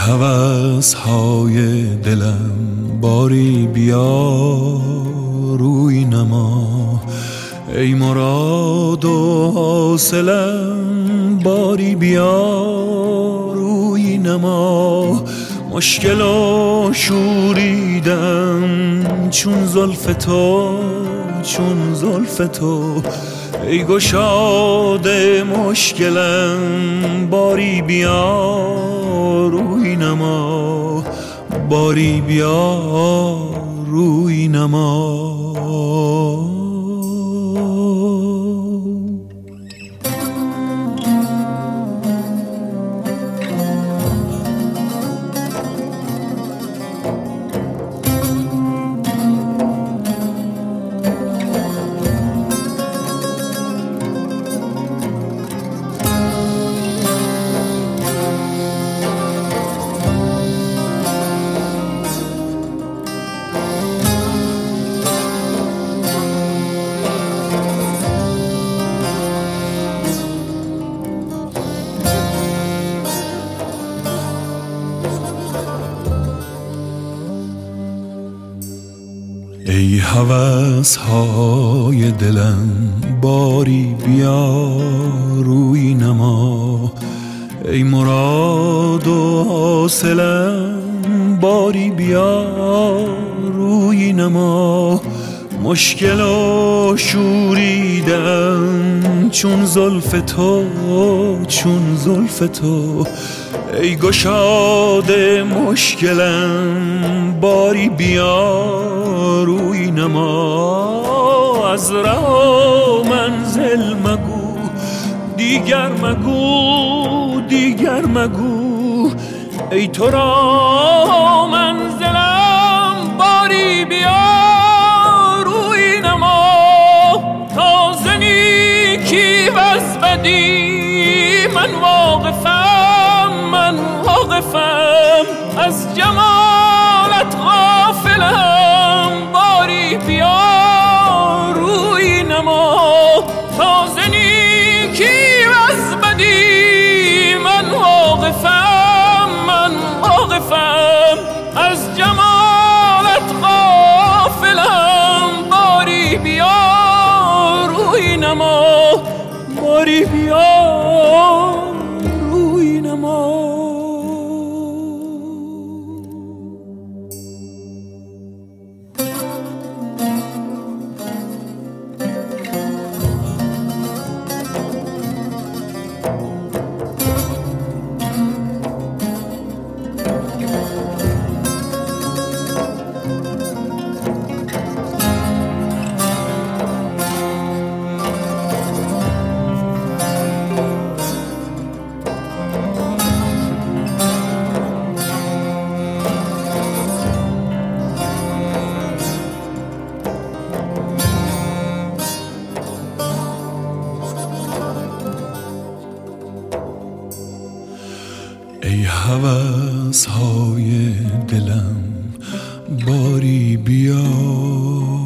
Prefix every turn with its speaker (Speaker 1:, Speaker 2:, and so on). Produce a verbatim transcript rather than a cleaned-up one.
Speaker 1: هوس های دلم باری بیا روی نما، ای مراد و حاصلم باری بیا روی نما. مشکل و شوریدم چون زلف تو، چون زلف تو، ای گشاد مشکلم باری بیا روی نما، باری بیا روی نما. ای هوس های دلم باری بیا روی نما، ای مراد و حاصلم باری بیا روی نما. مشکل و شوریدم چون زلف تو، چون زلف تو، ای گشاد مشکلم باری بیا روی نما. از راه و منزل مگو دیگر، مگو دیگر مگو، ای تو را منزلم باری بیا روی نما. تازه نیکی و از بدی من واقفم، من واقفم، از جمالت غافلم باری بیا روی نما. تازه نیکی و از بدی من واقفم، من واقفم، از جمالت غافلم باری بیا روی نما، باری بیا روی نما. ای هوس های دلم باری بیا